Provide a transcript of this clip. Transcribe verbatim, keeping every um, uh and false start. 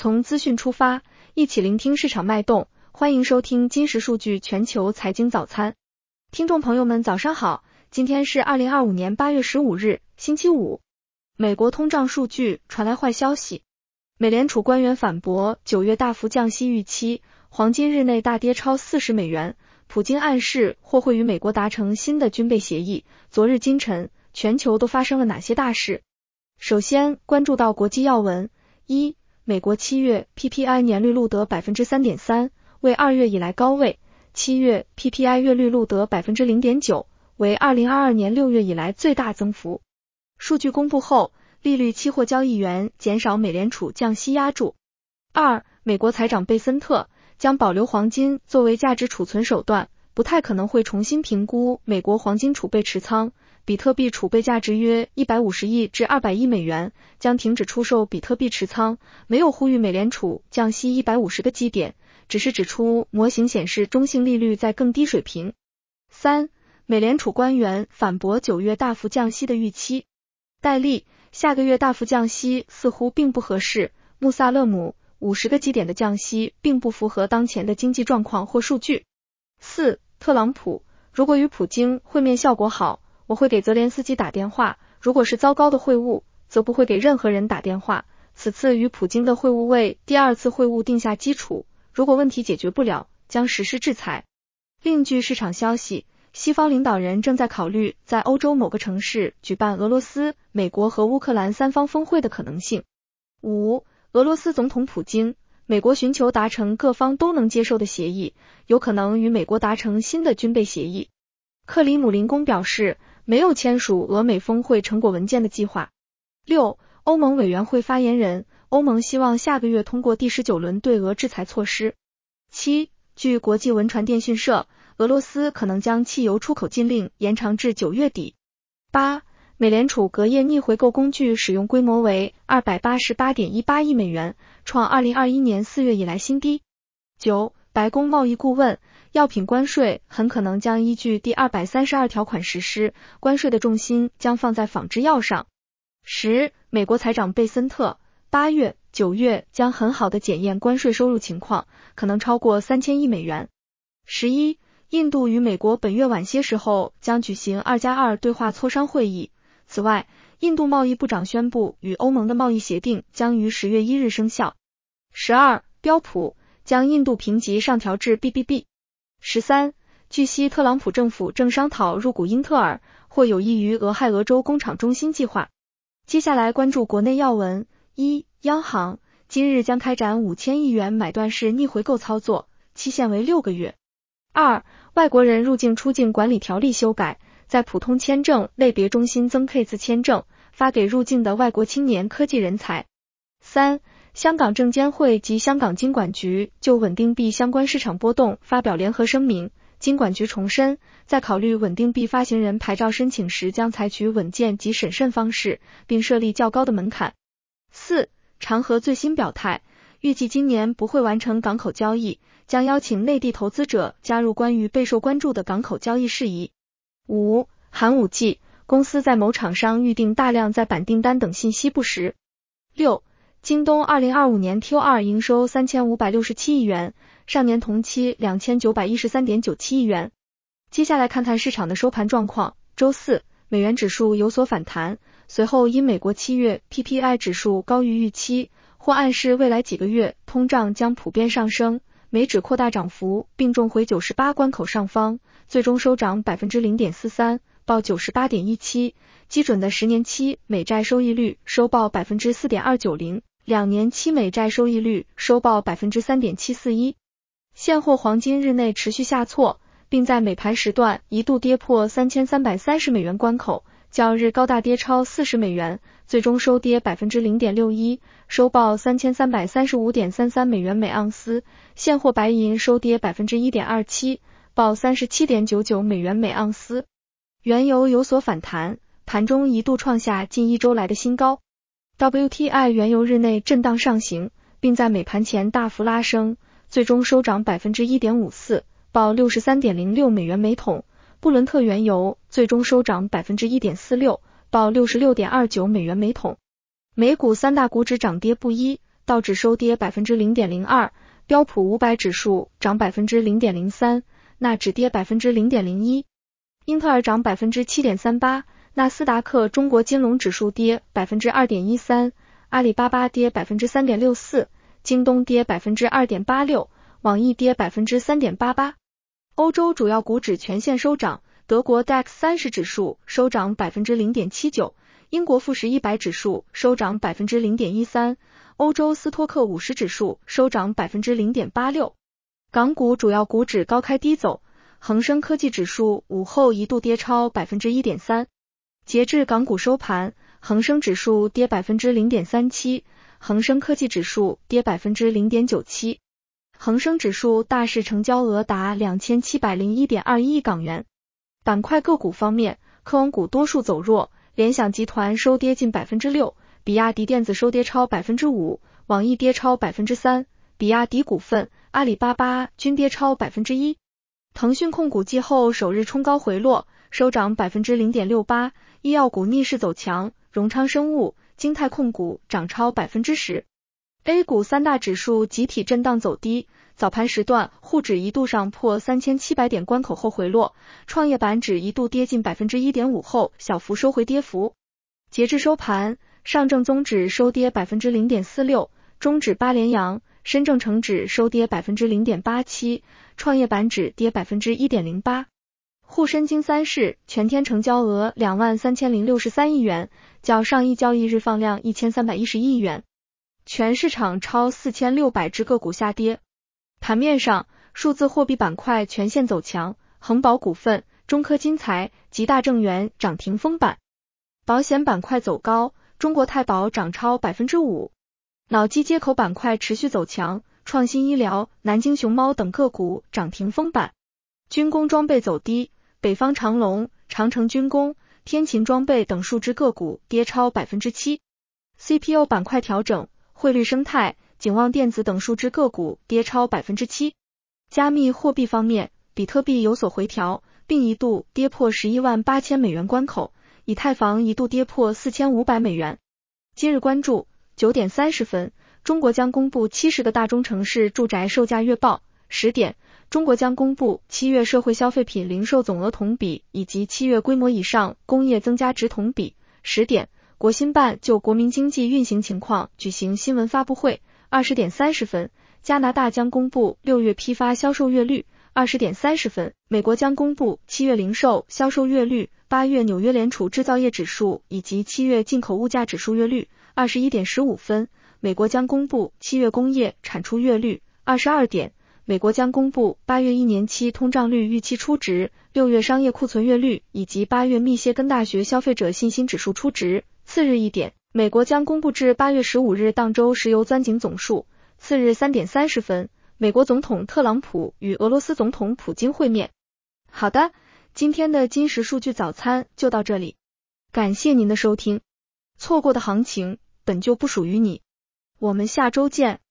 从资讯出发，一起聆听市场脉动，欢迎收听金石数据全球财经早餐。听众朋友们早上好，今天是二零二五年八月十五日，星期五。美国通胀数据传来坏消息，美联储官员反驳九月大幅降息预期，黄金日内大跌超四十美元，普京暗示或会与美国达成新的军备协议。昨日今晨，全球都发生了哪些大事？首先关注到国际要闻。一、美国七月 P P I 年率录得 百分之三点三， 为二月以来高位，七月 P P I 月率录得 百分之零点九， 为二零二二年六月以来最大增幅。数据公布后，利率期货交易员减少美联储降息压注。二、美国财长贝森特将保留黄金作为价值储存手段，不太可能会重新评估美国黄金储备持仓，比特币储备价值约一百五十亿至二百亿美元，将停止出售比特币持仓，没有呼吁美联储降息一百五十个基点，只是指出模型显示中性利率在更低水平。三、美联储官员反驳九月大幅降息的预期。戴利，下个月大幅降息似乎并不合适。穆萨勒姆，五十个基点的降息并不符合当前的经济状况或数据。四、特朗普，如果与普京会面效果好，我会给泽连斯基打电话，如果是糟糕的会晤，则不会给任何人打电话。此次与普京的会晤为第二次会晤定下基础，如果问题解决不了，将实施制裁。另据市场消息，西方领导人正在考虑在欧洲某个城市举办俄罗斯、美国和乌克兰三方峰会的可能性。五、俄罗斯总统普京，美国寻求达成各方都能接受的协议，有可能与美国达成新的军备协议。克里姆林宫表示，没有签署俄美峰会成果文件的计划。六、欧盟委员会发言人，欧盟希望下个月通过第十九轮对俄制裁措施。七、据国际文传电讯社，俄罗斯可能将汽油出口禁令延长至九月底。八、美联储隔夜逆回购工具使用规模为 二百八十八点一八亿美元，创二零二一年四月以来新低。九、白宫贸易顾问，药品关税很可能将依据第二百三十二条款实施，关税的重心将放在仿制药上。十、美国财长贝森特，八月、九月将很好的检验关税收入情况，可能超过三千亿美元。十一、印度与美国本月晚些时候将举行二加二对话磋商会议。此外，印度贸易部长宣布与欧盟的贸易协定将于十月一日生效。十二、标普将印度评级上调至 B B B。十三、据悉特朗普政府正商讨入股英特尔，或有益于俄亥俄州工厂中心计划。接下来关注国内要闻。一、央行今日将开展五千亿元买断式逆回购操作，期限为六个月。二、外国人入境出境管理条例修改，在普通签证类别中新增 K 字签证，发给入境的外国青年科技人才。三、香港证监会及香港金管局就稳定币相关市场波动发表联合声明，金管局重申，在考虑稳定币发行人牌照申请时将采取稳健及审慎方式，并设立较高的门槛。四、长和最新表态，预计今年不会完成港口交易，将邀请内地投资者加入关于备受关注的港口交易事宜。五、寒武纪，公司在某厂商预定大量在版订单等信息不实。六、京东二零二五年 Q 二 营收三千五百六十七亿元，上年同期 两千九百一十三点九七亿元。接下来看看市场的收盘状况。周四，美元指数有所反弹，随后因美国七月 P P I 指数高于预期，或暗示未来几个月通胀将普遍上升，美指扩大涨幅并重回九十八关口上方，最终收涨 百分之零点四三， 报 九十八点一七， 基准的十年期美债收益率收报 百分之四点二九零， 两年期美债收益率收报 百分之三点七四一。 现货黄金日内持续下挫，并在美盘时段一度跌破三千三百三十美元关口，较日高大跌超四十美元，最终收跌 百分之零点六一， 收报 三千三百三十五点三三美元每盎司。现货白银收跌 百分之一点二七， 报 三十七点九九美元每盎司。原油有所反弹，盘中一度创下近一周来的新高。W T I 原油日内震荡上行，并在美盘前大幅拉升，最终收涨 百分之一点五四， 报 六十三点零六美元每桶。布伦特原油最终收涨 百分之一点四六， 报 六十六点二九美元每桶。美股三大股指涨跌不一， 道指收跌 百分之零点零二， 标普五百指数涨 百分之零点零三， 纳指跌 百分之零点零一， 英特尔涨 百分之七点三八， 纳斯达克中国金龙指数跌 百分之二点一三， 阿里巴巴跌 百分之三点六四， 京东跌 百分之二点八六， 网易跌 百分之三点八八。 欧洲主要股指全线收涨，德国 D A X 三十指数收涨 百分之零点七九， 英国富时一百指数收涨 百分之零点一三， 欧洲斯托克五十指数收涨 百分之零点八六。 港股主要股指高开低走，恒生科技指数午后一度跌超 百分之一点三， 截至港股收盘，恒生指数跌 百分之零点三七， 恒生科技指数跌 百分之零点九七。 恒生指数大市成交额达 两千七百零一点二一亿港元。板块个股方面，科网股多数走弱，联想集团收跌近 百分之六， 比亚迪电子收跌超 百分之五， 网易跌超 百分之三， 比亚迪股份、阿里巴巴均跌超 百分之一。 腾讯控股季后首日冲高回落，收涨 百分之零点六八， 医药股逆势走强，荣昌生物、京泰控股涨超 百分之十。 A 股三大指数集体震荡走低，早盘时段沪指一度上破三千七百点关口后回落，创业板指一度跌近 百分之一点五 后小幅收回跌幅。截至收盘，上证综指收跌 百分之零点四六， 中指八连阳，深证成指收跌 百分之零点八七， 创业板指跌 百分之一点零八。 沪深金三市全天成交额 两万三千零六十三亿元，较上一交易日放量一千三百一十亿元。全市场超四千六百只个股下跌。盘面上，数字货币板块全线走强，恒宝股份、中科金财、吉大正源涨停封板。保险板块走高，中国太保涨超 百分之五。 脑机接口板块持续走强，创新医疗、南京熊猫等个股涨停封板。军工装备走低，北方长龙、长城军工、天勤装备等数只个股跌超 百分之七。 C P O 板块调整，汇率生态、景旺电子等数只个股跌超 百分之七。 加密货币方面，比特币有所回调，并一度跌破十一万八千美元关口，以太坊一度跌破四千五百美元。今日关注九点三十分，中国将公布七十个大中城市住宅售价月报。十点，中国将公布七月社会消费品零售总额同比以及七月规模以上工业增加值同比。十点，国新办就国民经济运行情况举行新闻发布会。二十点三十分，加拿大将公布六月批发销售月率。二十点三十分，美国将公布七月零售销售月率、八月纽约联储制造业指数以及七月进口物价指数月率。二十一点十五分，美国将公布七月工业产出月率。二十二点，美国将公布八月一年期通胀率预期初值、六月商业库存月率以及八月密歇根大学消费者信心指数初值。次日一点，美国将公布至八月十五日当周石油钻井总数。次日三点三十分，美国总统特朗普与俄罗斯总统普京会面。好的，今天的金石数据早餐就到这里，感谢您的收听。错过的行情本就不属于你，我们下周见。